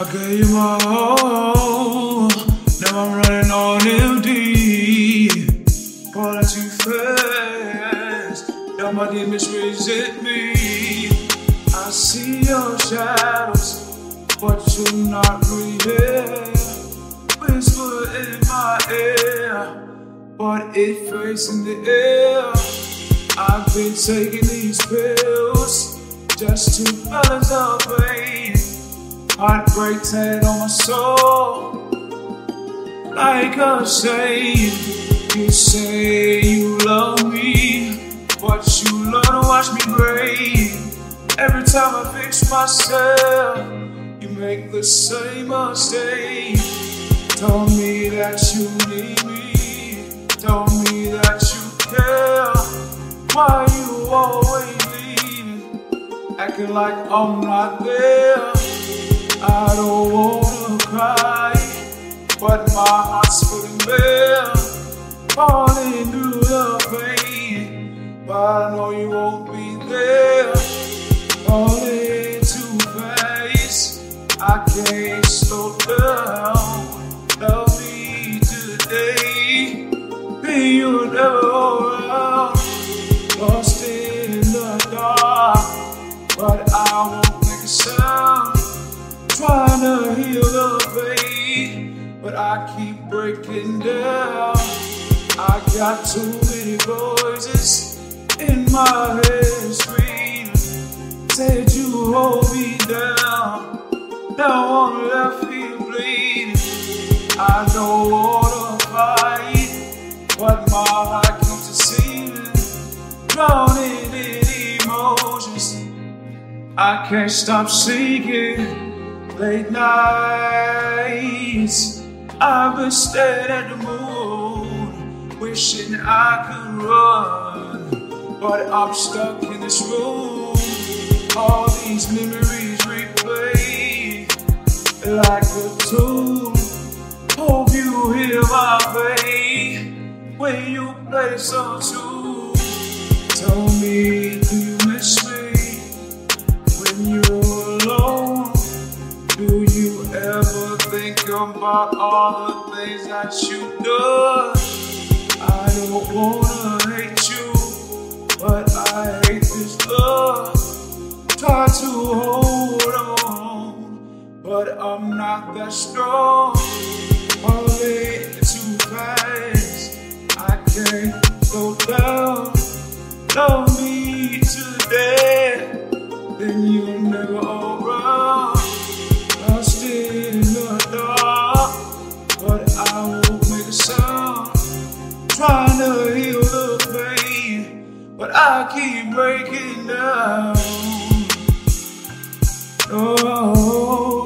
gave you my all, now I'm running on empty. Falling too fast, now my demons resent me. I see your shadows, but you're not really there. Whisper in my ear, but it fades in the air. I've been taking these pills just to balance the pain. Heartbreak tatted on my soul, like a shame. You say you love me, but you love to watch me break. Every time I fix myself, you make the same mistake. Told me that you need me, told me that you care. Why you always leaving, acting like I'm not there? I don't wanna cry, but my heart's feeling bare, falling through the pain. But I know you won't be there, falling too fast. I can't slow down. Love me today, be you never around. Lost in the dark, but I won't make a sound. Trying to heal the pain, but I keep breaking down. I got too many voices in my head screaming, said you hold me down. Now I'm left here bleeding. I don't wanna fight, but my heart keeps deceiving, drowning in emotions. I can't stop seeking. Late nights, I've been staring at the moon, wishing I could run, but I'm stuck in this room. All these memories replay like a tune. Hope you hear my pain when you play some tune. Tell me, do you miss me when you're alone? Do you ever think about all the things that you've done? I don't wanna hate you, but I hate this love. Try to hold on, but I'm not that strong. Falling too fast, I can't go down. Love me today, then you'll never around. Lost in the dark, but I won't make a sound. Trying to heal the pain, but I keep breaking down. Oh.